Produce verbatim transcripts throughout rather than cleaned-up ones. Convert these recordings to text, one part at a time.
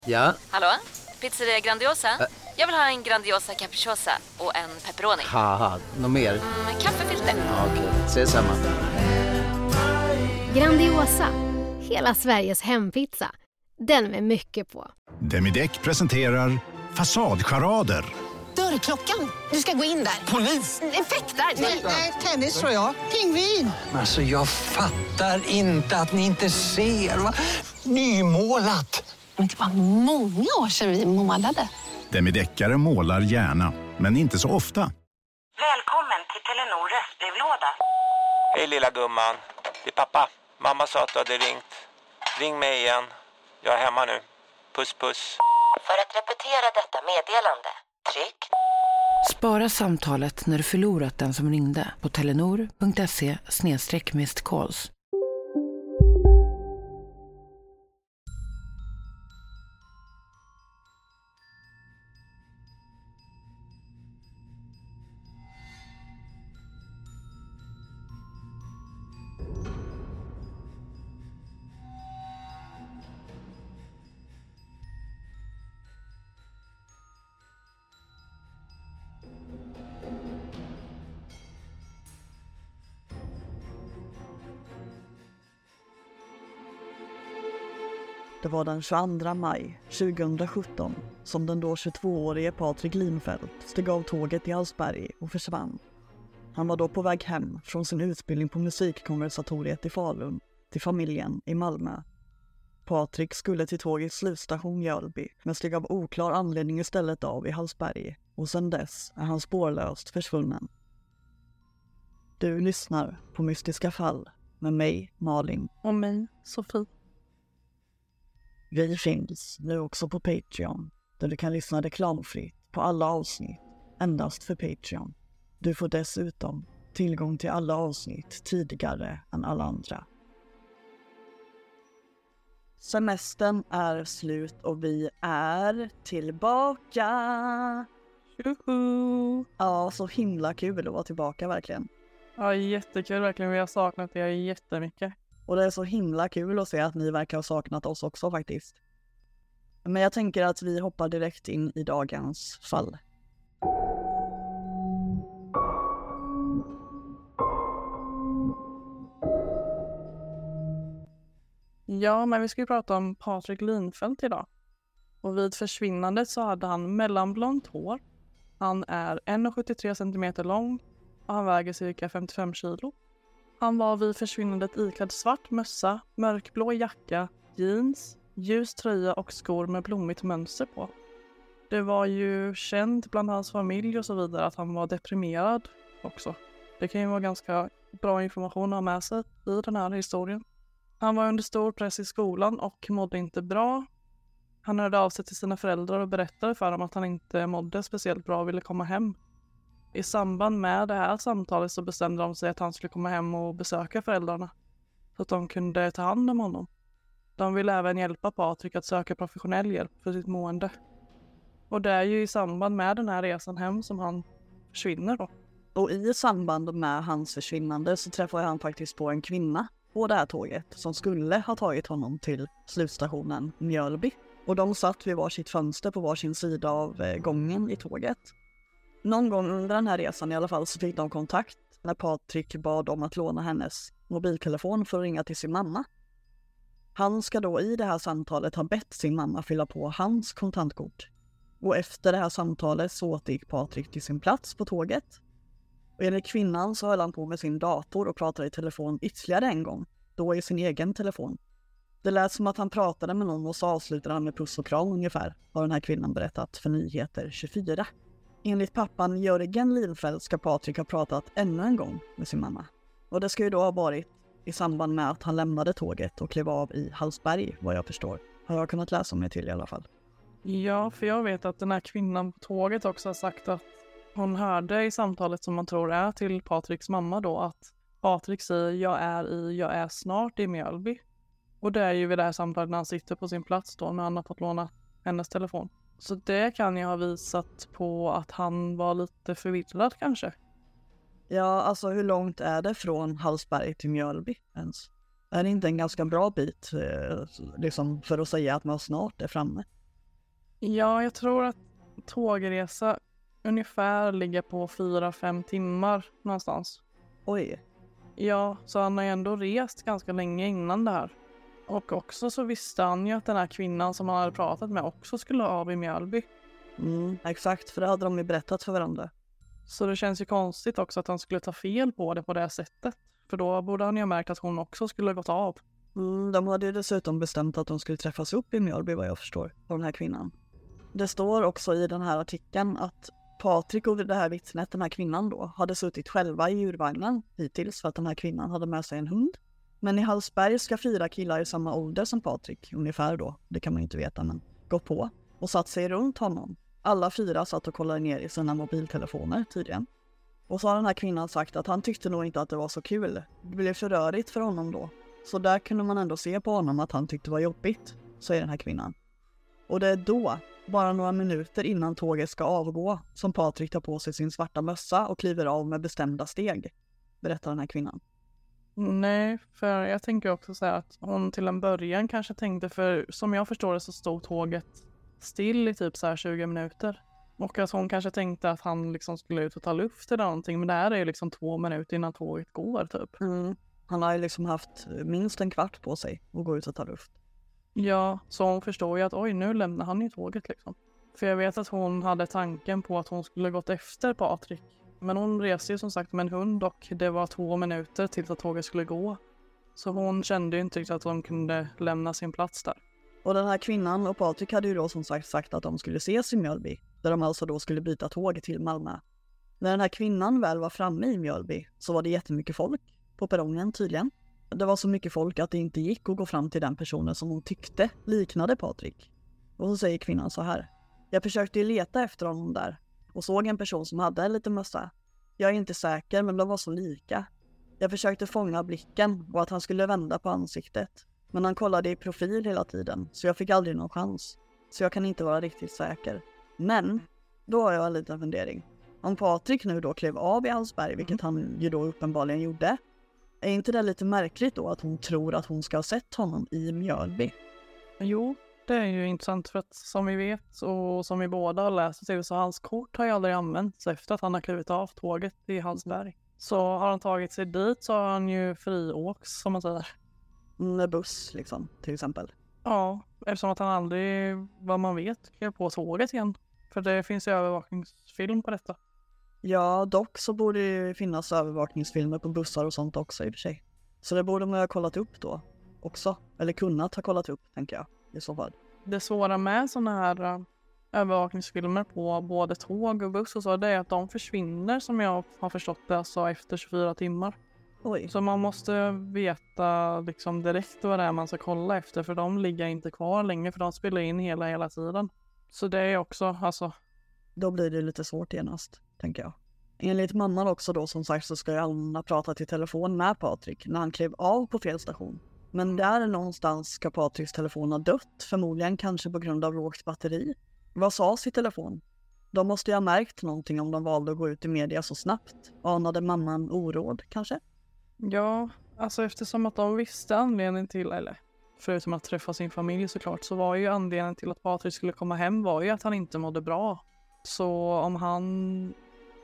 Ja? Hallå? Pizzeria Grandiosa? Ä- Jag vill ha en Grandiosa capriciosa och en pepperoni. Haha, något mer? Mm, kaffefilter. Ja, okej, okay. Ses samma. Grandiosa, hela Sveriges hempizza. Den med mycket på. Demideck presenterar Fasadcharader. Dörrklockan, du ska gå in där. Polis, effektar. Nej, tennis tror jag. Pingvin. Alltså jag fattar inte att ni inte ser. Va? Nymålat. Men det var många år sedan vi målade. Demideckare målar gärna, men inte så ofta. Välkommen till Telenor röstbrevlåda. Hej lilla gumman, det är pappa. Mamma sa att du hade ringt. Ring mig igen. Jag är hemma nu. Puss puss. För att repetera detta meddelande, tryck. Spara samtalet när du förlorat den som ringde på telenor punkt se snedstreck missed calls. Det var den tjugoandra maj tjugohundrasjutton som den då tjugotvåårige Patrik Linfeldt steg av tåget i Hallsberg och försvann. Han var då på väg hem från sin utbildning på musikkonservatoriet i Falun till familjen i Malmö. Patrik skulle till tågets slutstation Mjölby men steg av oklar anledning istället av i Hallsberg och sedan dess är han spårlöst försvunnen. Du lyssnar på Mystiska fall med mig, Malin. Och mig, Sofie. Vi finns nu också på Patreon, där du kan lyssna reklamfritt på alla avsnitt, endast för Patreon. Du får dessutom tillgång till alla avsnitt tidigare än alla andra. Semestern är slut och vi är tillbaka! Tjoho! Ja, så himla kul att vara tillbaka verkligen. Ja, jättekul verkligen. Vi har saknat er jättemycket. Och det är så himla kul att se att ni verkar ha saknat oss också faktiskt. Men jag tänker att vi hoppar direkt in i dagens fall. Ja, men vi ska ju prata om Patrik Linfeldt idag. Och vid försvinnandet så hade han mellanblont hår. Han är en komma sjuttiotre centimeter lång och han väger cirka femtiofem kilo. Han var vid försvinnandet iklädd svart mössa, mörkblå jacka, jeans, ljus tröja och skor med blommigt mönster på. Det var ju känt bland hans familj och så vidare att han var deprimerad också. Det kan ju vara ganska bra information att ha med sig i den här historien. Han var under stor press i skolan och mådde inte bra. Han hörde av sig till sina föräldrar och berättade för dem att han inte mådde speciellt bra och ville komma hem. I samband med det här samtalet så bestämde de sig att han skulle komma hem och besöka föräldrarna så att de kunde ta hand om honom. De ville även hjälpa Patrik att söka professionell hjälp för sitt mående. Och det är ju i samband med den här resan hem som han försvinner då. Och i samband med hans försvinnande så träffade han faktiskt på en kvinna på det här tåget som skulle ha tagit honom till slutstationen Mjölby. Och de satt vid varsitt fönster på varsin sida av gången i tåget. Någon gång under den här resan i alla fall så fick de kontakt när Patrik bad om att låna hennes mobiltelefon för att ringa till sin mamma. Han ska då i det här samtalet ha bett sin mamma fylla på hans kontantkort. Och efter det här samtalet så återgick Patrik till sin plats på tåget. Och enligt kvinnan så höll han på med sin dator och pratade i telefon ytterligare en gång, då i sin egen telefon. Det lät som att han pratade med någon och så avslutade han med puss och kram ungefär, har den här kvinnan berättat för Nyheter tjugofyra. Enligt pappan Jörgen Linfeldt ska Patrik ha pratat ännu en gång med sin mamma. Och det ska ju då ha varit i samband med att han lämnade tåget och klev av i Hallsberg, vad jag förstår. Har jag kunnat läsa mig till i alla fall. Ja, för jag vet att den här kvinnan på tåget också har sagt att hon hörde i samtalet som man tror är till Patriks mamma då att Patrik säger jag är i, jag är snart i Mjölby. Och det är ju vid det här samtalet när han sitter på sin plats då när han har fått låna hennes telefon. Så det kan ju ha visat på att han var lite förvirrad kanske. Ja, alltså hur långt är det från Hallsberg till Mjölby ens? Är det inte en ganska bra bit eh, liksom för att säga att man snart är framme? Ja, jag tror att tågresa ungefär ligger på fyra fem timmar någonstans. Oj. Ja, så han har ju ändå rest ganska länge innan det här. Och också så visste han ju att den här kvinnan som han hade pratat med också skulle av i Mjölby. Mm, exakt, för det hade de ju berättat för varandra. Så det känns ju konstigt också att han skulle ta fel på det på det här sättet. För då borde han ju ha märkt att hon också skulle gått av. Mm, de hade ju dessutom bestämt att de skulle träffas upp i Mjölby, vad jag förstår, av den här kvinnan. Det står också i den här artikeln att Patrik och det här vittnet, den här kvinnan då, hade suttit själva i djurvagnen hittills för att den här kvinnan hade med sig en hund. Men i Hallsberg ska fyra killar i samma ålder som Patrik, ungefär då, det kan man ju inte veta, men gå på och satt sig runt honom. Alla fyra satt och kollade ner i sina mobiltelefoner tydligen. Och så har den här kvinnan sagt att han tyckte nog inte att det var så kul. Det blev för rörigt för honom då. Så där kunde man ändå se på honom att han tyckte det var jobbigt, säger den här kvinnan. Och det är då, bara några minuter innan tåget ska avgå, som Patrik tar på sig sin svarta mössa och kliver av med bestämda steg, berättar den här kvinnan. Nej, för jag tänker också så här att hon till en början kanske tänkte, för som jag förstår det så stod tåget still i typ så här tjugo minuter. Och att hon kanske tänkte att han liksom skulle ut och ta luft eller någonting, men det här är ju liksom två minuter innan tåget går typ. Mm. Han har ju liksom haft minst en kvart på sig att gå ut och ta luft. Ja, så hon förstår ju att oj, nu lämnar han ju tåget liksom. För jag vet att hon hade tanken på att hon skulle gått efter Patrik. Men hon reste ju som sagt med en hund och det var två minuter till att tåget skulle gå. Så hon kände ju inte riktigt att hon kunde lämna sin plats där. Och den här kvinnan och Patrik hade ju då som sagt sagt att de skulle ses i Mjölby. Där de alltså då skulle byta tåg till Malmö. När den här kvinnan väl var framme i Mjölby så var det jättemycket folk på perrongen tydligen. Det var så mycket folk att det inte gick att gå fram till den personen som hon tyckte liknade Patrik. Och så säger kvinnan så här: jag försökte ju leta efter honom där och såg en person som hade en liten mössa. Jag är inte säker, men de var så lika. Jag försökte fånga blicken och att han skulle vända på ansiktet. Men han kollade i profil hela tiden så jag fick aldrig någon chans. Så jag kan inte vara riktigt säker. Men då har jag en liten fundering. Om Patrik nu då klev av i Hallsberg, vilket han ju då uppenbarligen gjorde, är inte det lite märkligt då att hon tror att hon ska ha sett honom i Mjölby? Jo, det är ju intressant för att som vi vet och som vi båda har läst till så hans kort har ju aldrig använts efter att han har klivit av tåget i Hallsberg. Så har han tagit sig dit så har han ju friåks som man säger. Med buss liksom, till exempel. Ja, eftersom att han aldrig, vad man vet, klev på tåget igen. För det finns ju övervakningsfilm på detta. Ja, dock så borde det ju finnas övervakningsfilmer på bussar och sånt också i och för sig. Så det borde man ha kollat upp då också. Eller kunnat ha kollat upp, tänker jag, i så fall. Det svåra med sådana här uh, övervakningsfilmer på både tåg och buss och så, det är att de försvinner, som jag har förstått det, alltså efter tjugofyra timmar. Oj. Så man måste veta liksom direkt vad det är man ska kolla efter, för de ligger inte kvar länge, för de spelar in hela hela tiden. Så det är också, alltså... Då blir det lite svårt genast, tänker jag. Enligt mamman också då, som sagt, så ska ju Anna prata till telefon med Patrik när han klev av på fel station. Men där någonstans ska Patriks telefon ha dött, förmodligen kanske på grund av lågt batteri. Vad sades i telefon? De måste ju ha märkt någonting om de valde att gå ut i media så snabbt. Anade mamman oråd, kanske? Ja, alltså eftersom att de visste anledningen till, eller förutom att träffa sin familj såklart, så var ju anledningen till att Patrik skulle komma hem var ju att han inte mådde bra. Så om han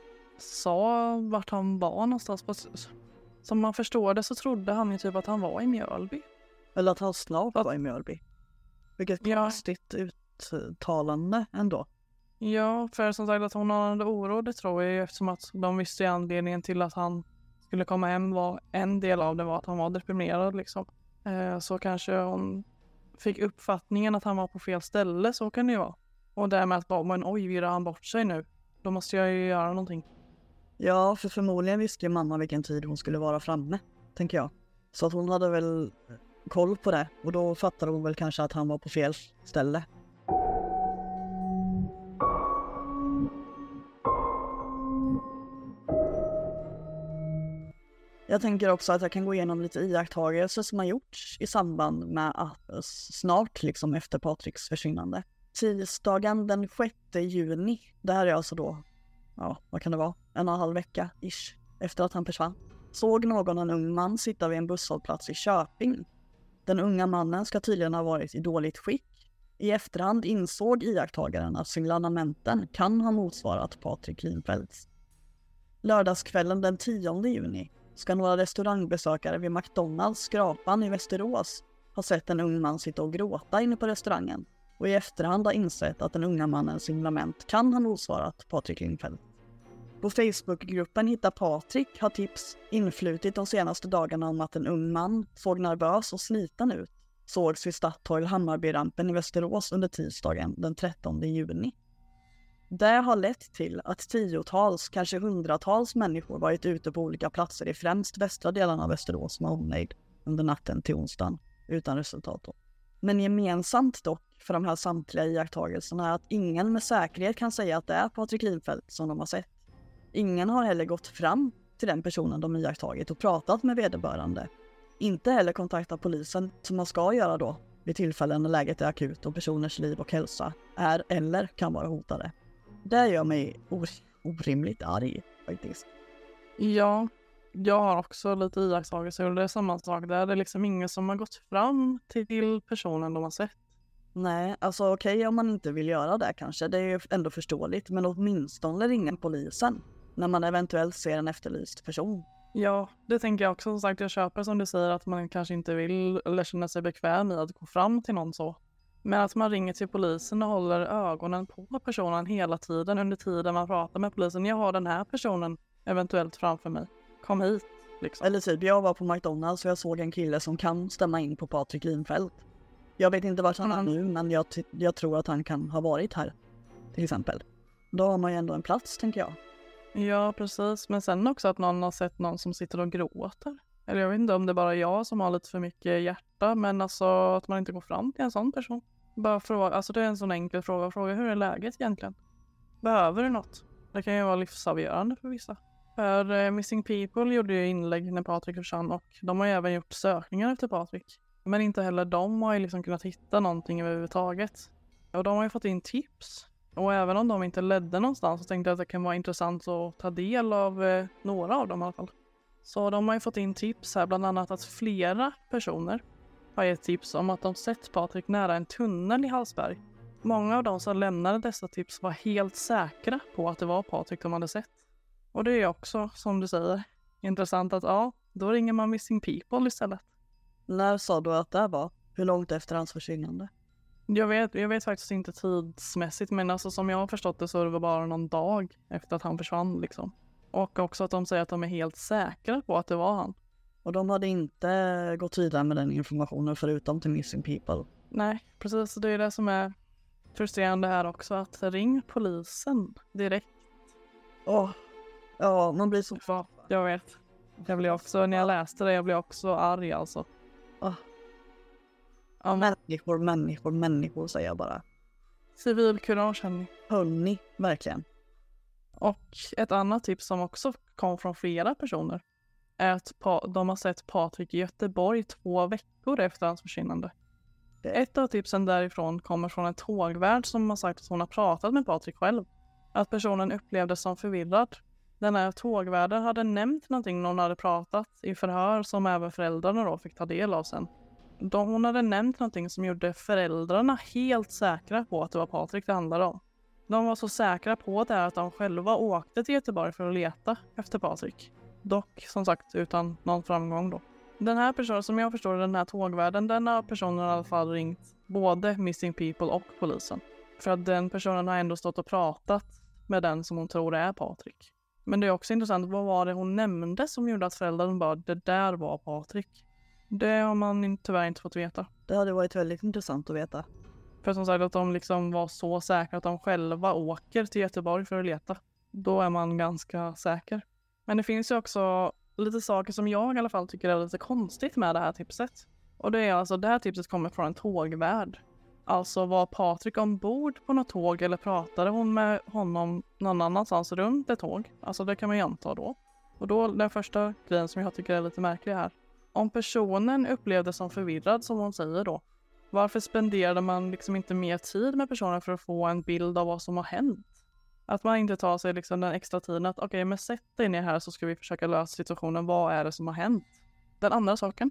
sa vart han var någonstans, på, som man förstår det så trodde han ju typ att han var i Mjölby. Eller att han snart var i Mjölby. Vilket ja. konstigt uttalande ändå. Ja, för som sagt att hon hade oro, det tror jag, eftersom att de visste anledningen till att han skulle komma hem var en del av det var att han var deprimerad liksom. Eh, så kanske hon fick uppfattningen att han var på fel ställe, så kan det ju vara. Och därmed att bara, men oj, virar han bort sig nu? Då måste jag ju göra någonting. Ja, för förmodligen visste ju mamma vilken tid hon skulle vara framme, tänker jag. Så att hon hade väl koll på det, och då fattade hon väl kanske att han var på fel ställe. Jag tänker också att jag kan gå igenom lite iakttagelser som har gjorts i samband med att snart liksom efter Patriks försvinnande. Tisdagen den sjätte juni, det här är alltså då, ja vad kan det vara, en och en halv vecka ish efter att han försvann. Såg någon en ung man sitta vid en busshållplats i Köping. Den unga mannen ska tydligen ha varit i dåligt skick. I efterhand insåg iakttagaren att signalementen kan ha motsvarat Patrik Lindfeldts. Lördagskvällen den tionde juni ska några restaurangbesökare vid McDonalds Skrapan i Västerås ha sett en ung man sitta och gråta inne på restaurangen och i efterhand har insett att den unga mannens signalement kan ha motsvarat Patrik Lindfeldt. På Facebookgruppen Hitta Patrik har tips influtit de senaste dagarna om att en ung man såg nervös och sliten ut sågs vid Statoil Hammarbyrampen i Västerås under tisdagen den trettonde juni. Det har lett till att tiotals, kanske hundratals människor varit ute på olika platser i främst västra delarna av Västerås med omnejd under natten till onsdagen utan resultat då. Men gemensamt dock för de här samtliga iakttagelserna är att ingen med säkerhet kan säga att det är Patrik Lindfeldt som de har sett. Ingen har heller gått fram till den personen de iakttagit och pratat med vederbörande. Inte heller kontaktat polisen som man ska göra då vid tillfällen när läget är akut och personers liv och hälsa är eller kan vara hotade. Det gör mig or- orimligt arg faktiskt. Ja, jag har också lite iakttagelser och det är samma sak där. Det är liksom ingen som har gått fram till personen de har sett. Nej, alltså okej okay, om man inte vill göra det kanske. Det är ju ändå förståeligt. Men åtminstone ringa polisen när man eventuellt ser en efterlyst person. Ja, det tänker jag också. Som sagt, jag köper som du säger att man kanske inte vill eller känner sig bekväm i att gå fram till någon så. Men att man ringer till polisen och håller ögonen på personen hela tiden under tiden man pratar med polisen. Jag har den här personen eventuellt framför mig. Kom hit, liksom. Eller typ, jag var på McDonalds och jag såg en kille som kan stämma in på Patrik Lindfeldt. Jag vet inte vart han är nu, men jag, t- jag tror att han kan ha varit här, till exempel. Då har man ju ändå en plats, tänker jag. Ja, precis. Men sen också att någon har sett någon som sitter och gråter. Eller jag vet inte om det är bara jag som har lite för mycket hjärta, men alltså att man inte går fram till en sån person. Bara fråga, alltså det är en sån enkel fråga. Fråga, hur är läget egentligen? Behöver du något? Det kan ju vara livsavgörande för vissa. För uh, Missing People gjorde ju inlägg när Patrik försvann och de har ju även gjort sökningar efter Patrik. Men inte heller de har ju liksom kunnat hitta någonting överhuvudtaget. Och de har ju fått in tips. Och även om de inte ledde någonstans så tänkte jag att det kan vara intressant att ta del av eh, några av dem i alla fall. Så de har ju fått in tips här, bland annat att flera personer har gett tips om att de sett Patrik nära en tunnel i Hallsberg. Många av de som lämnade dessa tips var helt säkra på att det var Patrik de hade sett. Och det är också, som du säger, intressant att ja, då ringer man Missing People istället. När sa du att det var? Hur långt efter hans försvinnande? Jag vet, jag vet faktiskt inte tidsmässigt, men alltså som jag har förstått det så det var bara någon dag efter att han försvann liksom. Och också att de säger att de är helt säkra på att det var han. Och de hade inte gått vidare med den informationen förutom till Missing People? Nej, precis. Det är det som är frustrerande här också, att ring polisen direkt. Åh, oh. Ja, man blir så... Ja, jag vet. Jag blir också, när jag läste det, jag blir också arg alltså. Oh. Ja, människor, människor, människor säger jag bara. Civilkurage, hörni. Hörni, verkligen. Och ett annat tips som också kom från flera personer är att pa- de har sett Patrik i Göteborg två veckor efter hans försvinnande. Ett av tipsen därifrån kommer från en tågvärd som har sagt att hon har pratat med Patrik själv. Att personen upplevdes som förvirrad. Den här tågvärden hade nämnt någonting när hon hade pratat i förhör som även föräldrarna då fick ta del av sen. Då hon hade nämnt någonting som gjorde föräldrarna helt säkra på att det var Patrik det handlade om. De var så säkra på det att de själva åkte till Göteborg för att leta efter Patrik. Dock, som sagt, utan någon framgång då. Den här personen, som jag förstår den här tågvärden, den har personen i alla fall ringt både Missing People och polisen. För att den personen har ändå stått och pratat med den som hon tror är Patrik. Men det är också intressant, vad var det hon nämnde som gjorde att föräldrarna bara, det där var Patrik? Det har man tyvärr inte fått veta. Det hade varit väldigt intressant att veta. För som sagt att de liksom var så säkra att de själva åker till Göteborg för att leta. Då är man ganska säker. Men det finns ju också lite saker som jag i alla fall tycker är lite konstigt med det här tipset. Och det är alltså, det här tipset kommer från en tågvärd. Alltså var Patrik ombord på något tåg eller pratade hon med honom någon annanstans runt ett tåg? Alltså det kan man ju anta då. Och då den första grejen som jag tycker är lite märklig här. Om personen upplevde som förvirrad som hon säger då. Varför spenderade man liksom inte mer tid med personen för att få en bild av vad som har hänt? Att man inte tar sig liksom den extra tiden att okej, okay, men sätt dig ner här så ska vi försöka lösa situationen. Vad är det som har hänt? Den andra saken.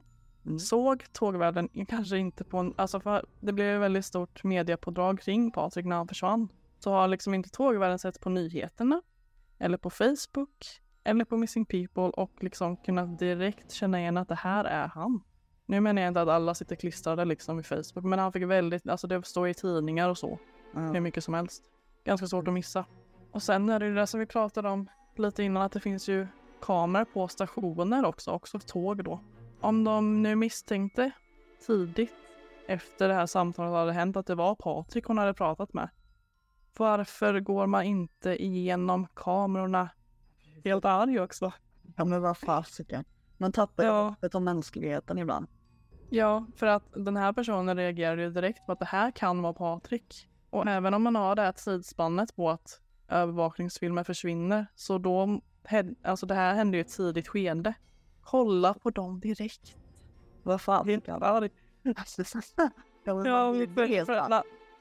mm. såg tågvärlden kanske inte på en, alltså för det blev väldigt stort mediapådrag kring Patrik när han försvann. Så har liksom inte tågvärlden sett på nyheterna eller på Facebook eller på Missing People och liksom kunnat direkt känna igen att det här är han. Nu menar jag inte att alla sitter klistrade liksom i Facebook, men han fick väldigt, alltså det står i tidningar och så, mm. hur mycket som helst. Ganska svårt att missa. Och sen är det ju det som vi pratade om lite innan, att det finns ju kameror på stationer också, också tåg då. Om de nu misstänkte tidigt efter det här samtalet hade hänt att det var Patrik hon hade pratat med, varför går man inte igenom kamerorna helt arg också? Ja, men vad fasiken. Man tappar ju ja. hoppet om mänskligheten ibland. Ja, för att den här personen reagerade ju direkt på att det här kan vara Patrik. Och även om man har det här tidsspannet på att övervakningsfilmer försvinner, så då, alltså det här hände ju ett tidigt skede. Kolla på dem direkt. Vad fan? Helt arg. Ja,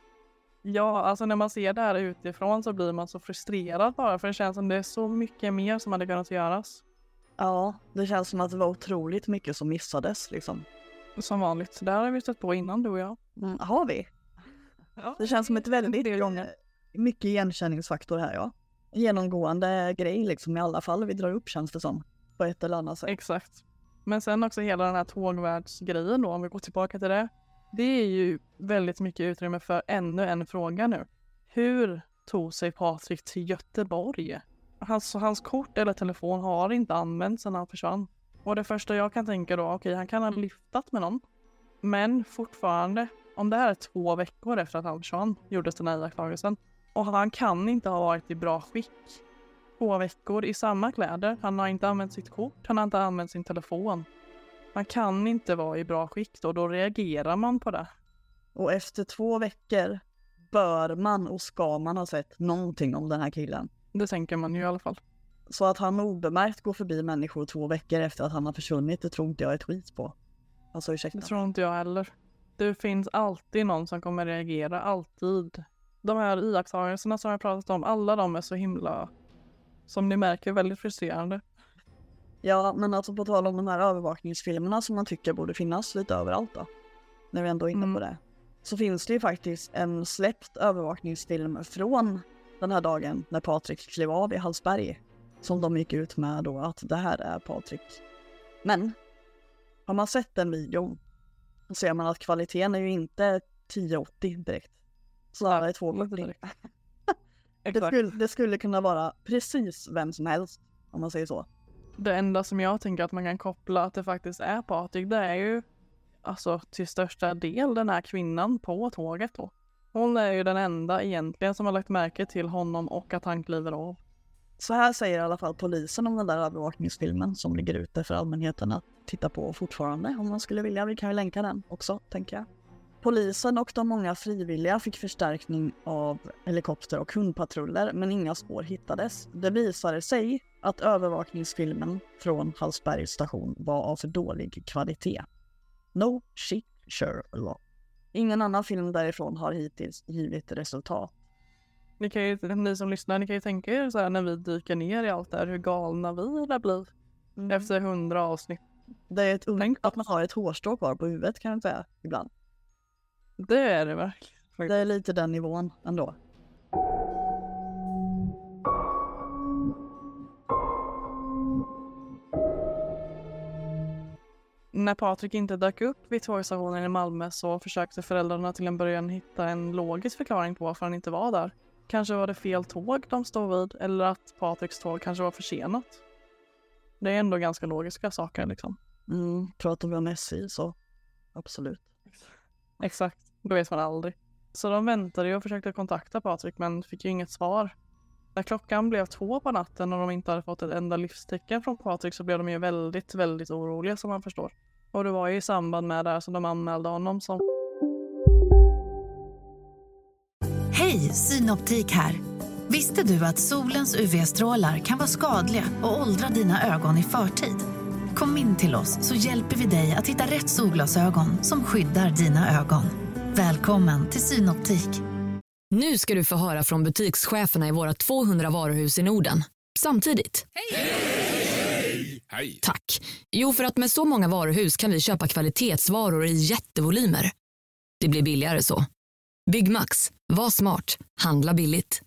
ja, alltså när man ser det här utifrån så blir man så frustrerad bara, för det känns som det är så mycket mer som hade kunnat göras. Ja, det känns som att det var otroligt mycket som missades liksom. Som vanligt, det har vi stött på innan du och jag. Mm, har vi? Ja. Det känns som ett väldigt gånger. Mycket igenkänningsfaktor här, ja. Genomgående grej liksom i alla fall vi drar upp, känns det som. På ett eller annat sätt. Exakt. Men sen också hela den här tågvärldsgrejen då, om vi går tillbaka till det. Det är ju väldigt mycket utrymme för ännu en fråga nu. Hur tog sig Patrik till Göteborg? Hans, hans kort eller telefon har inte använts sedan han försvann. Och det första jag kan tänka då, okej, okay, han kan ha lyftat med någon. Men fortfarande, om det här är två veckor efter att han försvann, gjordes den här iakttagelsen. Och han kan inte ha varit i bra skick. Två veckor i samma kläder. Han har inte använt sitt kort, han har inte använt sin telefon. Man kan inte vara i bra skick då, då reagerar man på det. Och efter två veckor bör man och ska man ha sett någonting om den här killen. Det tänker man ju i alla fall. Så att han obemärkt går förbi människor två veckor efter att han har försvunnit, det tror inte jag är ett skit på. Alltså ursäkta. Det tror inte jag heller. Det finns alltid någon som kommer reagera, alltid. De här iakttagelserna som jag pratat om, alla de är så himla, som ni märker, väldigt frustrerande. Ja, men alltså på tal om de här övervakningsfilmerna som man tycker borde finnas lite överallt då. När vi ändå är inne mm. på det. Så finns det ju faktiskt en släppt övervakningsfilm från den här dagen när Patrik klev av i Hallsberg. Som de gick ut med då att det här är Patrik. Men har man sett den videon så ser man att kvaliteten är ju inte tio åttio direkt. Snarare två fyrtio. det, skulle, det skulle kunna vara precis vem som helst om man säger så. Det enda som jag tänker att man kan koppla att det faktiskt är Patrik, det är ju alltså till största del den här kvinnan på tåget då. Hon är ju den enda egentligen som har lagt märke till honom och att han kliver av. Så här säger i alla fall polisen om den där övervakningsfilmen som ligger ute för allmänheten att titta på fortfarande om man skulle vilja. Vi kan ju länka den också, tänker jag. Polisen och de många frivilliga fick förstärkning av helikopter och hundpatruller, men inga spår hittades. Det visade sig att övervakningsfilmen från Hallsbergs station var av för dålig kvalitet. No shit, sure a lot. Ingen annan film därifrån har hittills givit resultat. Ni, kan ju, ni som lyssnar, ni kan ju tänka er så här när vi dyker ner i allt där, hur galna vi där blir mm. efter hundra avsnitt. Det är ett ung att man har ett hårstrå kvar på huvudet, kan jag säga, ibland. Det är det verkligen. Det är lite den nivån ändå. När Patrik inte dök upp vid tågstationen i Malmö så försökte föräldrarna till en början hitta en logisk förklaring på varför han inte var där. Kanske var det fel tåg de stod vid, eller att Patriks tåg kanske var försenat. Det är ändå ganska logiska saker liksom. Mm, pratar vi om S I så absolut. Exakt, då vet man aldrig. Så de väntade och försökte kontakta Patrik men fick ju inget svar. När klockan blev två på natten och de inte hade fått ett enda livstecken från Patrik så blev de ju väldigt, väldigt oroliga som man förstår. Och det var ju i samband med det här som de anmälde honom som... Hej, Synoptik här. Visste du att solens U V-strålar kan vara skadliga och åldra dina ögon i förtid? Kom in till oss så hjälper vi dig att hitta rätt solglasögon som skyddar dina ögon. Välkommen till Synoptik. Nu ska du få höra från butikscheferna i våra tvåhundra varuhus i Norden. Samtidigt. Hej! Hej. Tack. Jo, för att med så många varuhus kan vi köpa kvalitetsvaror i jättevolymer. Det blir billigare så. Byggmax. Var smart. Handla billigt.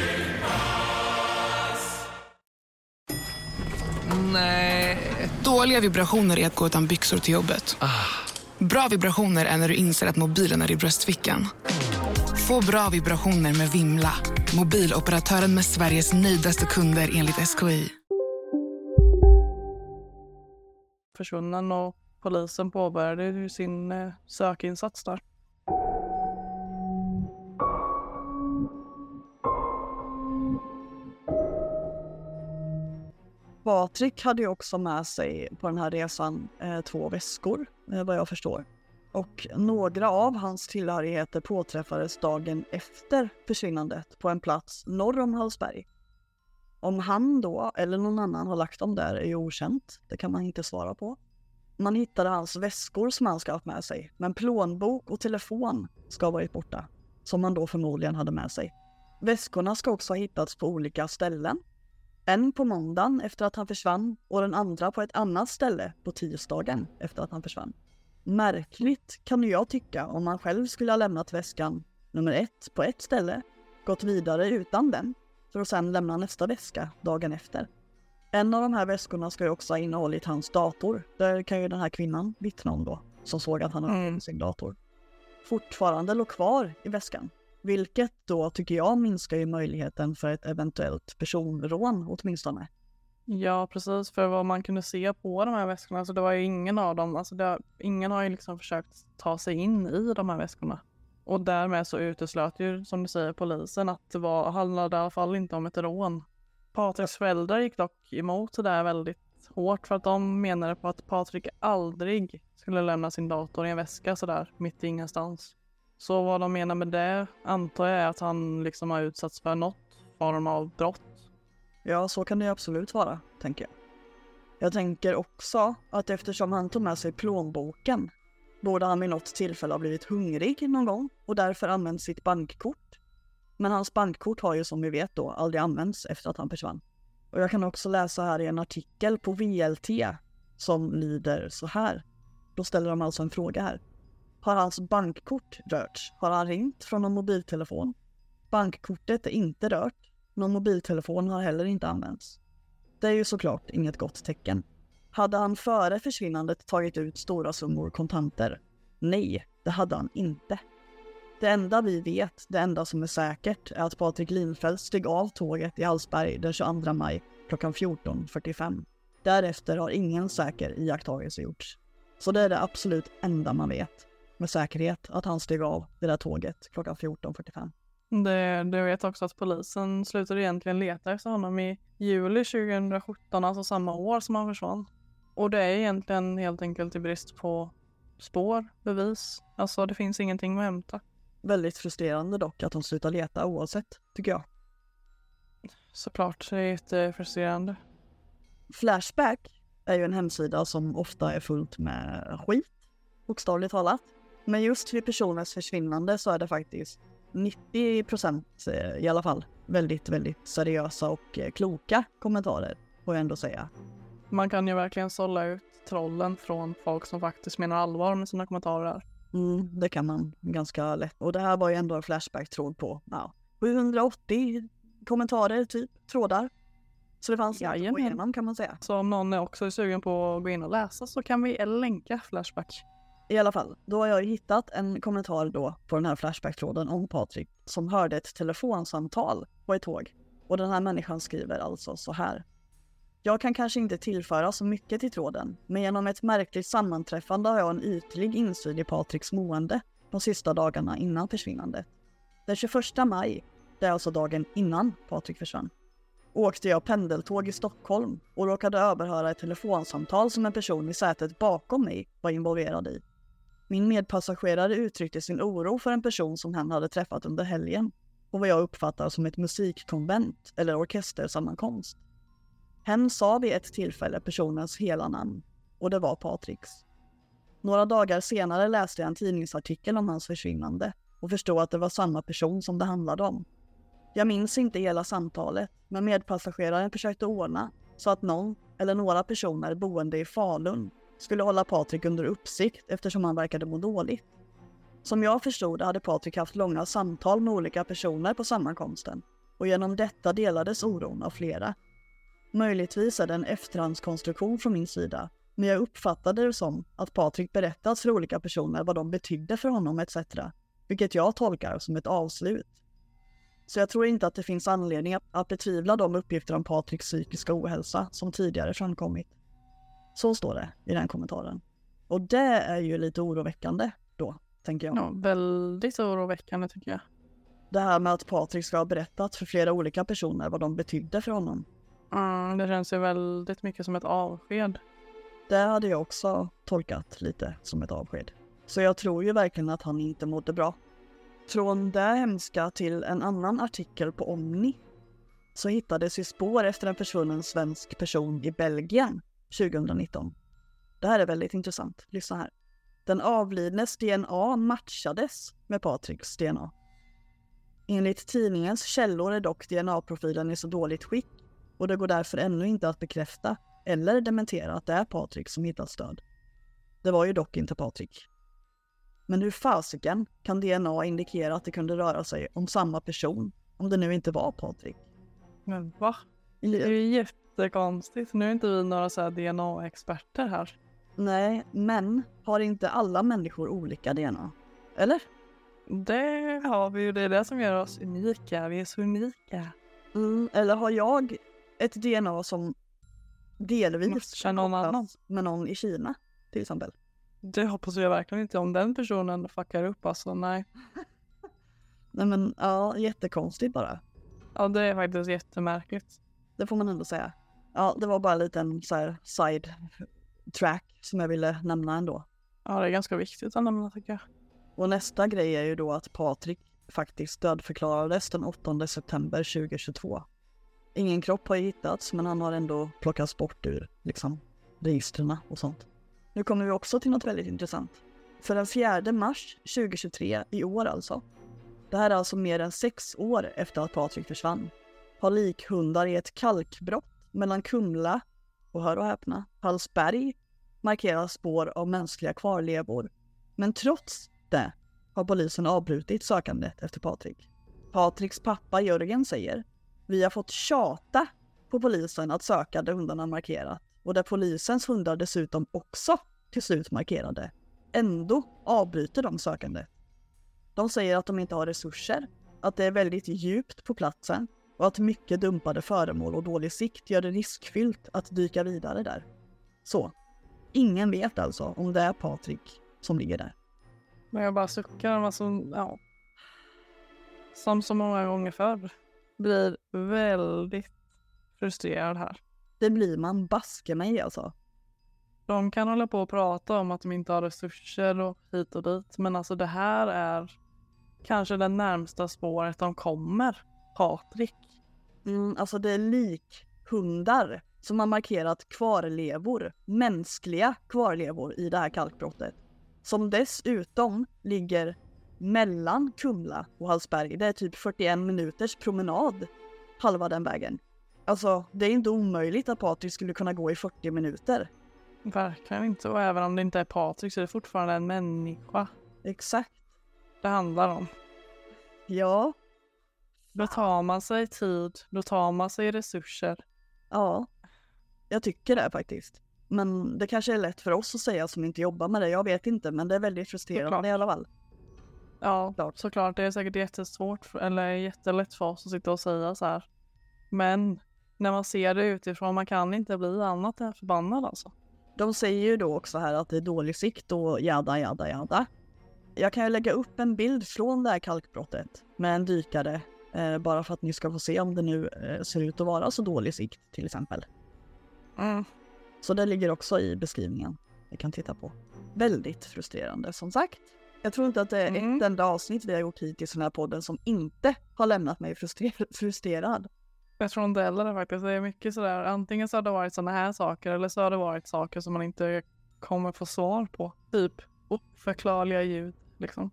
Nej. Dåliga vibrationer är att gå utan byxor till jobbet. Ah. Bra vibrationer är när du inser att mobilen är i bröstfickan. Få bra vibrationer med Vimla. Mobiloperatören med Sveriges nöjdaste kunder enligt S K I. Försvunnen och polisen påbörjade ju sin eh, sökinsats där. Patrik hade ju också med sig på den här resan eh, två väskor, eh, vad jag förstår. Och några av hans tillhörigheter påträffades dagen efter försvinnandet på en plats norr om Hallsberg. Om han då, eller någon annan, har lagt dem där är ju okänt. Det kan man inte svara på. Man hittade hans väskor som han ska ha haft med sig. Men plånbok och telefon ska ha varit borta. Som han då förmodligen hade med sig. Väskorna ska också ha hittats på olika ställen. En på måndagen efter att han försvann. Och den andra på ett annat ställe på tisdagen efter att han försvann. Märkligt kan ju jag tycka om man själv skulle ha lämnat väskan nummer ett på ett ställe. Gått vidare utan den. För att sedan lämna nästa väska dagen efter. En av de här väskorna ska ju också ha innehållit hans dator. Där kan ju den här kvinnan vittna om då. Som såg att han hade mm. sin dator. Fortfarande låg kvar i väskan. Vilket då tycker jag minskar ju möjligheten för ett eventuellt personrån åtminstone. Ja, precis. För vad man kunde se på de här väskorna. Alltså det var ju ingen av dem. Alltså det, ingen har ju liksom försökt ta sig in i de här väskorna. Och därmed så uteslöt ju, som du säger, polisen att det var, handlade i alla fall inte om ett rån. Patriks föräldrar gick dock emot det där väldigt hårt för att de menade på att Patrik aldrig skulle lämna sin dator i en väska sådär mitt i ingenstans. Så vad de menar med det antar jag är att han liksom har utsatts för något form av brott. Ja, så kan det absolut vara, tänker jag. Jag tänker också att eftersom han tog med sig plånboken borde han vid något tillfälle ha blivit hungrig någon gång och därför använt sitt bankkort. Men hans bankkort har ju som vi vet då aldrig använts efter att han försvann. Och jag kan också läsa här i en artikel på V L T som lyder så här. Då ställer de alltså en fråga här. Har hans bankkort rörts? Har han ringt från någon mobiltelefon? Bankkortet är inte rört. Någon mobiltelefon har heller inte använts. Det är ju såklart inget gott tecken. Hade han före försvinnandet tagit ut stora summor kontanter? Nej, det hade han inte. Det enda vi vet, det enda som är säkert, är att Patrik Linfelt steg av tåget i Hallsberg den tjugoandra maj klockan fjorton fyrtiofem. Därefter har ingen säker iakttagelse gjorts. Så det är det absolut enda man vet med säkerhet, att han steg av det där tåget klockan fjorton fyrtiofem. Det, du vet också att polisen slutade egentligen leta efter honom i juli tjugosjutton, alltså samma år som han försvann. Och det är egentligen helt enkelt i brist på spår, bevis. Alltså det finns ingenting att hämta. Väldigt frustrerande dock att de slutar leta oavsett, tycker jag. Såklart, det är jättefrustrerande. Flashback är ju en hemsida som ofta är fullt med skit, bokstavligt talat. Men just vid personers försvinnande så är det faktiskt nittio procent i alla fall väldigt, väldigt seriösa och kloka kommentarer, får jag ändå säga. Man kan ju verkligen sålla ut trollen från folk som faktiskt menar allvar med sina kommentarer. Mm, det kan man ganska lätt. Och det här var ju ändå en Flashback-tråd på ja, sjuhundraåttio kommentarer, typ, trådar. Så det fanns ja, att gå igenom, kan man säga. Så om någon är också sugen på att gå in och läsa så kan vi länka Flashback. I alla fall, då har jag hittat en kommentar då på den här Flashback-tråden om Patrik som hörde ett telefonsamtal på ett tåg. Och den här människan skriver alltså så här. Jag kan kanske inte tillföra så mycket till tråden, men genom ett märkligt sammanträffande har jag en ytlig insyn i Patriks mående de sista dagarna innan försvinnandet. Den tjugoförsta maj, det är alltså dagen innan Patrik försvann, åkte jag pendeltåg i Stockholm och råkade överhöra ett telefonsamtal som en person i sätet bakom mig var involverad i. Min medpassagerare uttryckte sin oro för en person som han hade träffat under helgen och vad jag uppfattar som ett musikkonvent eller orkestersammankomst. Hen sa vid ett tillfälle personens hela namn och det var Patriks. Några dagar senare läste jag en tidningsartikel om hans försvinnande och förstod att det var samma person som det handlade om. Jag minns inte hela samtalet, men medpassageraren försökte ordna så att någon eller några personer boende i Falun skulle hålla Patrik under uppsikt eftersom han verkade må dåligt. Som jag förstod hade Patrik haft långa samtal med olika personer på sammankomsten och genom detta delades oron av flera. Möjligtvis är det en efterhandskonstruktion från min sida, men jag uppfattade det som att Patrik berättat för olika personer vad de betydde för honom et cetera, vilket jag tolkar som ett avslut. Så jag tror inte att det finns anledning att betvivla de uppgifter om Patriks psykiska ohälsa som tidigare framkommit. Så står det i den kommentaren. Och det är ju lite oroväckande då, tänker jag. Ja, väldigt oroväckande tycker jag. Det här med att Patrik ska ha berättat för flera olika personer vad de betydde för honom. Mm, det känns ju väldigt mycket som ett avsked. Det hade jag också tolkat lite som ett avsked. Så jag tror ju verkligen att han inte mådde bra. Från det hemska till en annan artikel på Omni så hittades ju spår efter en försvunnen svensk person i Belgien tjugonitton. Det här är väldigt intressant. Lyssna här. Den avlidnes D N A matchades med Patriks D N A. Enligt tidningens källor är dock D N A-profilen i så dåligt skick och det går därför ännu inte att bekräfta eller dementera att det är Patrik som hittats död. Det var ju dock inte Patrik. Men hur fasiken kan D N A indikera att det kunde röra sig om samma person om det nu inte var Patrik? Men va? Det är ju jättekonstigt. Nu är inte vi några så här D N A-experter här. Nej, men har inte alla människor olika D N A? Eller? Det har vi ju. Det är det som gör oss unika. Vi är så unika. Mm, eller har jag ett D N A som delvis känner någon annan med någon i Kina till exempel? Det hoppas jag verkligen inte. Om den personen fuckar upp alltså, nej. Nej men, ja, jättekonstigt bara. Ja, det är faktiskt jättemärkligt. Det får man ändå säga. Ja, det var bara en liten så här side track som jag ville nämna ändå. Ja, det är ganska viktigt att nämna tycker jag. Och nästa grej är ju då att Patrik faktiskt dödförklarades den åttonde september tjugohundratjugotvå. Ingen kropp har hittats, men han har ändå plockats bort ur liksom registren och sånt. Nu kommer vi också till något väldigt intressant. För den fjärde mars tjugohundratjugotre, i år alltså, det här är alltså mer än sex år efter att Patrik försvann, har likhundar i ett kalkbrott mellan Kumla och, hör och häpna, Hallsberg markerat spår av mänskliga kvarlevor. Men trots det har polisen avbrutit sökandet efter Patrik. Patriks pappa Jörgen säger: vi har fått tjata på polisen att söka där hundarna markerat och där polisens hundar dessutom också till slut markerade. Ändå avbryter de sökandet. De säger att de inte har resurser, att det är väldigt djupt på platsen och att mycket dumpade föremål och dålig sikt gör det riskfyllt att dyka vidare där. Så, ingen vet alltså om det är Patrik som ligger där. Men jag bara suckar, alltså, ja. Som så många gånger förr blir väldigt frustrerad här. Det blir man baske mig alltså. De kan hålla på och prata om att de inte har resurser och hit och dit. Men alltså det här är kanske det närmsta spåret de kommer. Patrik. Mm, alltså det är likhundar som har markerat kvarlevor. Mänskliga kvarlevor i det här kalkbrottet. Som dessutom ligger mellan Kumla och Hallsberg. Det är typ fyrtioen minuters promenad halva den vägen. Alltså det är inte omöjligt att Patrik skulle kunna gå i fyrtio minuter. Verkligen inte. Och även om det inte är Patrik så är det fortfarande en människa. Exakt. Det handlar om. Ja. Då tar man sig tid. Då tar man sig resurser. Ja. Jag tycker det faktiskt. Men det kanske är lätt för oss att säga som inte jobbar med det. Jag vet inte. Men det är väldigt frustrerande i alla fall. Ja, klart. Såklart. Det är säkert jättesvårt. För, eller jättelätt för oss att sitta och säga så här. Men när man ser det utifrån, man kan inte bli annat än förbannad alltså. De säger ju då också här att det är dålig sikt och jada, jada, jada. Jag kan ju lägga upp en bild från det här kalkbrottet med en dykare. Eh, bara för att ni ska få se om det nu eh, ser ut att vara så dålig sikt till exempel. Mm. Så det ligger också i beskrivningen. Jag kan titta på. Väldigt frustrerande som sagt. Jag tror inte att det är mm. ett enda avsnitt vi har gjort hittills i den här podden som inte har lämnat mig frustrer- frustrerad. Jag tror inte heller det faktiskt. Det är mycket sådär. Antingen så har det varit sådana här saker eller så har det varit saker som man inte kommer få svar på. Typ oförklarliga ljud liksom.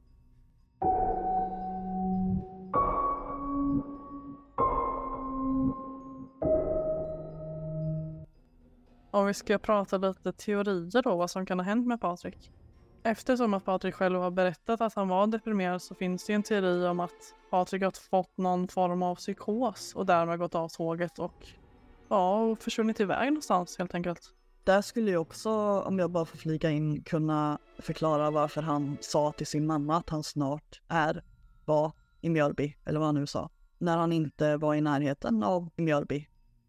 Om vi ska prata lite teorier då, vad som kan ha hänt med Patrik. Eftersom att Patrik själv har berättat att han var deprimerad så finns det en teori om att Patrik har fått någon form av psykos och därmed gått av tåget och, ja, och försvunnit iväg någonstans helt enkelt. Där skulle jag också, om jag bara får flika in, kunna förklara varför han sa till sin mamma att han snart är, var i Mjölby, eller vad han nu sa, när han inte var i närheten av Mjölby.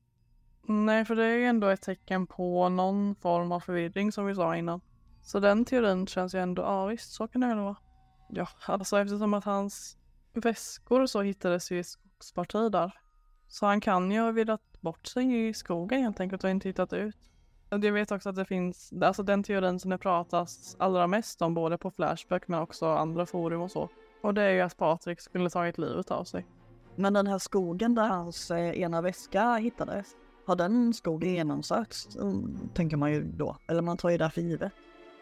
Nej, för det är ju ändå ett tecken på någon form av förvirring som vi sa innan. Så den teorin känns ju ändå, ja visst, så kan det väl vara. Ja, alltså eftersom att hans väskor så hittades ju i skogsparti där. Så han kan ju ha vilat bort sig i skogen helt enkelt och inte hittat ut. Jag vet också att det finns, alltså den teorin som det pratas allra mest om både på Flashback men också andra forum och så. Och det är ju att Patrik skulle tagit livet av sig. Men den här skogen där hans eh, ena väska hittades, har den skogen genomsökts, mm, tänker man ju då. Eller man tar ju det för givet.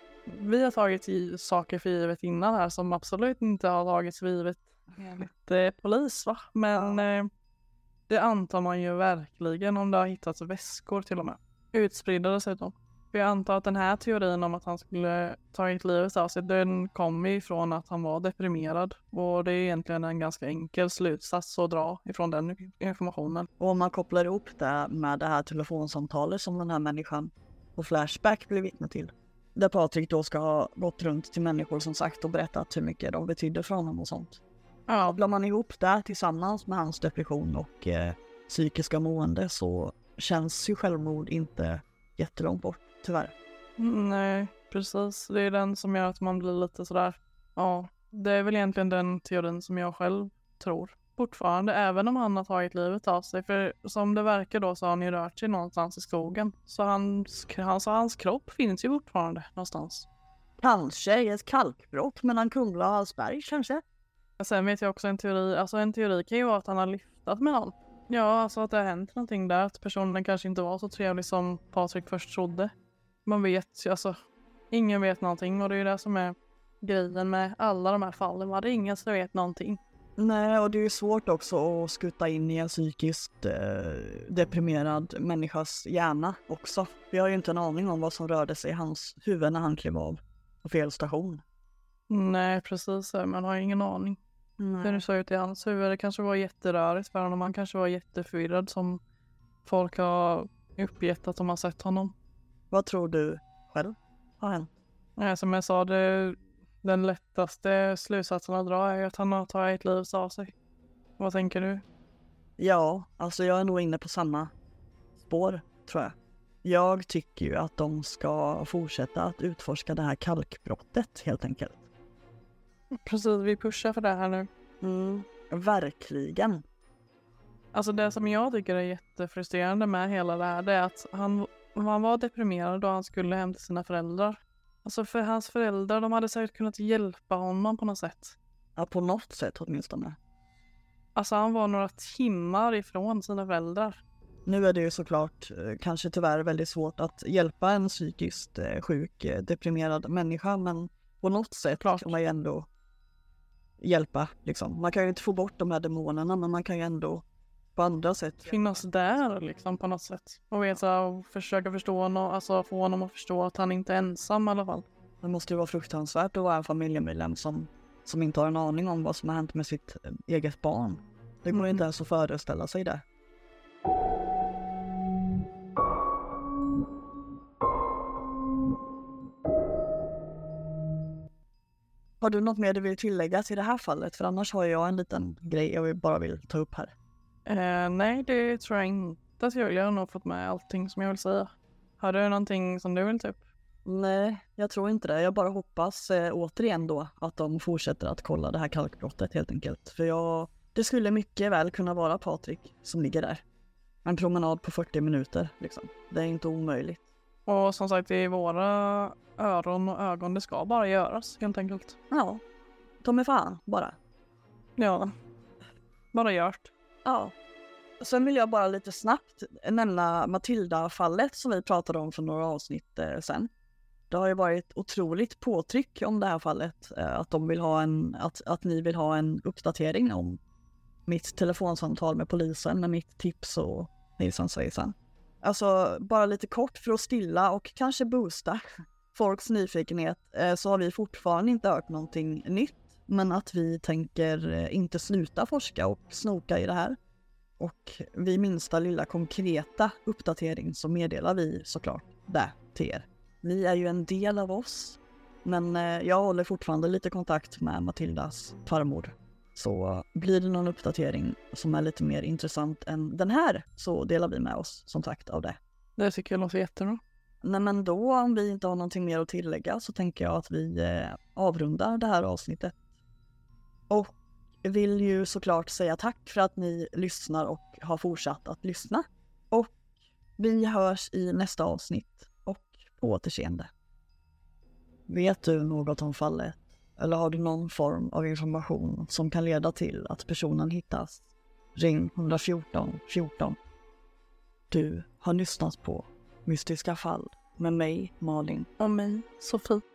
Vi har tagit i saker för givet innan här som absolut inte har tagits för givet enligt eh, polis va? Men ja. eh, det antar man ju verkligen om det har hittats väskor till och med. Utspridda dessutom. För jag antar att den här teorin om att han skulle tagit livet av sig, den kommer ifrån att han var deprimerad. Och det är egentligen en ganska enkel slutsats att dra ifrån den informationen. Och om man kopplar ihop det med det här telefonsamtalet som den här människan på Flashback blev vittne till. Där Patrik då ska ha gått runt till människor som sagt och berättat hur mycket de betydde för honom och sånt. Ja. Kopplar man ihop det tillsammans med hans depression och eh, psykiska mående så känns ju självmord inte jättelångt bort, tyvärr. Mm, nej, precis. Det är den som gör att man blir lite sådär. Ja, det är väl egentligen den teorin som jag själv tror. Fortfarande, även om han har tagit livet av sig. För som det verkar då så har han ju rört sig någonstans i skogen. Så hans, hans, hans kropp finns ju fortfarande någonstans. Kanske i ett kalkbrott mellan Kumla och Hallsberg, kanske. Sen vet jag också en teori. Alltså en teori kan ju vara att han har lyftat med någon. Ja, alltså att det har hänt någonting där. Att personen kanske inte var så trevlig som Patrik först trodde. Man vet ju, alltså, ingen vet någonting. Och det är ju det som är grejen med alla de här fallen. Man hade ingen som vet någonting. Nej, och det är ju svårt också att skutta in i en psykiskt eh, deprimerad människas hjärna också. Vi har ju inte en aning om vad som rörde sig i hans huvud när han klev av på fel station. Nej, precis. Man har ingen aning. Nej. Hur det såg ut i hans huvud. Det kanske var jätterörigt för honom. Han kanske var jätteförvirrad som folk har uppgett att de har sett honom. Vad tror du själv har hänt? Nej, som jag sa, det, den lättaste slutsatsen att dra är att han har tagit livet av sig. Vad tänker du? Ja, alltså jag är nog inne på samma spår, tror jag. Jag tycker ju att de ska fortsätta att utforska det här kalkbrottet, helt enkelt. Precis, vi pushar för det här nu. Mm, verkligen. Alltså det som jag tycker är jättefrustrerande med hela det här, det är att han, han var deprimerad då han skulle hem till sina föräldrar. Alltså för hans föräldrar, de hade säkert kunnat hjälpa honom på något sätt. Ja, på något sätt åtminstone. Alltså han var några timmar ifrån sina föräldrar. Nu är det ju såklart eh, kanske tyvärr väldigt svårt att hjälpa en psykiskt eh, sjuk, eh, deprimerad människa, men på något sätt Klart. kan man ju ändå hjälpa. Liksom. Man kan ju inte få bort de här demonerna, men man kan ju ändå på andra sätt finnas där liksom, på något sätt. Och veta och försöka förstå honom, alltså få honom att förstå att han inte är ensam i alla fall. Det måste ju vara fruktansvärt att vara en familjemedlem som, som inte har en aning om vad som har hänt med sitt eget barn. Det går mm. inte ens att föreställa sig det. Har du något mer du vill tillägga till det här fallet? För annars har jag en liten grej jag bara vill ta upp här. Uh, nej, det tror jag inte att jag, jag har nog fått med allting som jag vill säga. Har du någonting som du vill ta upp? Nej, jag tror inte det. Jag bara hoppas eh, återigen då att de fortsätter att kolla det här kalkbrottet helt enkelt. För jag, det skulle mycket väl kunna vara Patrik som ligger där. En promenad på fyrtio minuter liksom. Det är inte omöjligt. Och som sagt, i våra öron och ögon, det ska bara göras helt enkelt. Ja, de är fan bara. Ja, bara gjort. Ja. Sen vill jag bara lite snabbt nämna Matilda-fallet som vi pratade om för några avsnitt eh, sen. Det har ju varit otroligt påtryck om det här fallet. Eh, att, de vill ha en, att, att ni vill ha en uppdatering om mitt telefonsamtal med polisen med mitt tips och hejsan svejsan. Alltså bara lite kort för att stilla och kanske boosta folks nyfikenhet, så har vi fortfarande inte hört någonting nytt. Men att vi tänker inte sluta forska och snoka i det här. Och vid minsta lilla konkreta uppdatering så meddelar vi såklart det till er. Ni är ju en del av oss. Men jag håller fortfarande lite kontakt med Matildas farmor. Så blir det någon uppdatering som är lite mer intressant än den här, så delar vi med oss som sagt av det. Det tycker jag låter jättebra. Nej, men då om vi inte har någonting mer att tillägga så tänker jag att vi eh, avrundar det här avsnittet. Och vill ju såklart säga tack för att ni lyssnar och har fortsatt att lyssna. Och vi hörs i nästa avsnitt och på återseende. Vet du något om fallet? Eller har du någon form av information som kan leda till att personen hittas? Ring ett fyra ett fyra. Du har lyssnat på Mystiska fall med mig, Malin. Och mig, Sofie.